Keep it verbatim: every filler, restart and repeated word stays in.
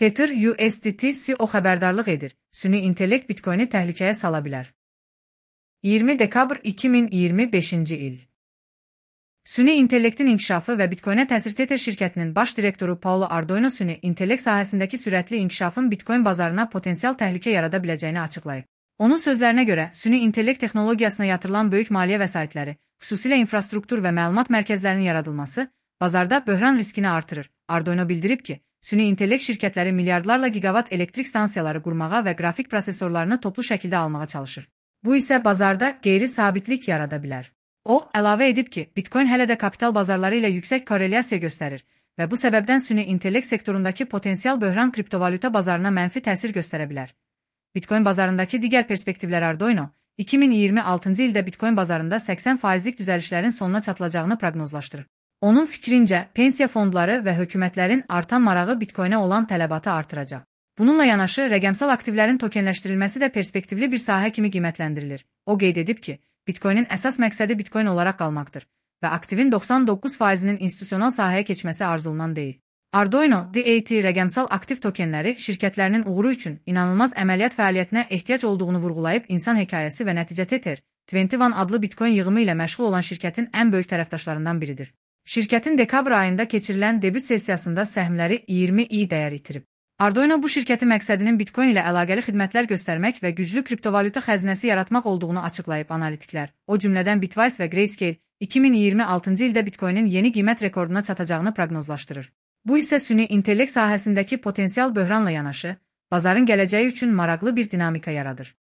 Tether U S D T C O xəbərdarlıq edir. Süni intellekt Bitcoin'i təhlükəyə sala bilər. iyirmi dekabr iki min iyirmi beşinci il. Süni intellektin inkişafı və Bitcoin'ə təsir Tether şirkətinin baş direktoru Paulo Ardoino süni intellekt sahəsindəki sürətli inkişafın Bitcoin bazarına potensial təhlükə yarada biləcəyini açıqlayıb. Onun sözlərinə görə, süni intellekt texnologiyasına yatırılan böyük maliyyə vəsaitləri, xüsusilə infrastruktur və məlumat mərkəzlərinin yaradılması, bazarda böhran riskini artırır. Ardoino bildirib ki, süni intellekt şirkətləri milyardlarla gigavat elektrik stansiyaları qurmağa və qrafik prosesorlarını toplu şəkildə almağa çalışır. Bu isə bazarda qeyri-sabitlik yarada bilər. O, əlavə edib ki, Bitcoin hələ də kapital bazarları ilə yüksək korrelyasiya göstərir və bu səbəbdən süni intellekt sektorundakı potensial böhran kriptovalyuta bazarına mənfi təsir göstərə bilər. Bitcoin bazarındakı digər perspektivlər Ardoino, iki min iyirmi altıncı ildə Bitcoin bazarında səksən faizlik düzəlişlərin sonuna çatılacağını proqnozlaşdırır. Onun fikrincə, pensiya fondları və hökumətlərin artan marağı Bitcoin'ə olan tələbatı artıracaq. Bununla yanaşı, rəqəmsal aktivlərin tokenləşdirilməsi də perspektivli bir sahə kimi qiymətləndirilir. O qeyd edib ki, Bitcoin'in əsas məqsədi Bitcoin olaraq qalmaqdır və aktivin doxsan doqquz faizinin institusional sahəyə keçməsi arzulanan deyil. Ardoino, D A T rəqəmsal aktiv tokenləri şirkətlərinin uğuru üçün inanılmaz əməliyyat fəaliyyətinə ehtiyac olduğunu vurğulayıb insan hekayəsi və nəticə Tether, iyirmi bir adlı Bitcoin yığımı ilə məşğul olan şirkətin ən böyük tərəfdaşlarından biridir. Şirkətin dekabr ayında keçirilən debüt sessiyasında səhmləri iyirmi i dəyər itirib. Ardoino bu şirkətin məqsədinin Bitcoin ilə əlaqəli xidmətlər göstərmək və güclü kriptovalyuta xəzinəsi yaratmaq olduğunu açıqlayıb analitiklər. O cümlədən Bitwise və Grayscale iki min iyirmi altıncı ildə Bitcoin'in yeni qiymət rekorduna çatacağını proqnozlaşdırır. Bu isə süni intellekt sahəsindəki potensial böhranla yanaşı, bazarın gələcəyi üçün maraqlı bir dinamika yaradır.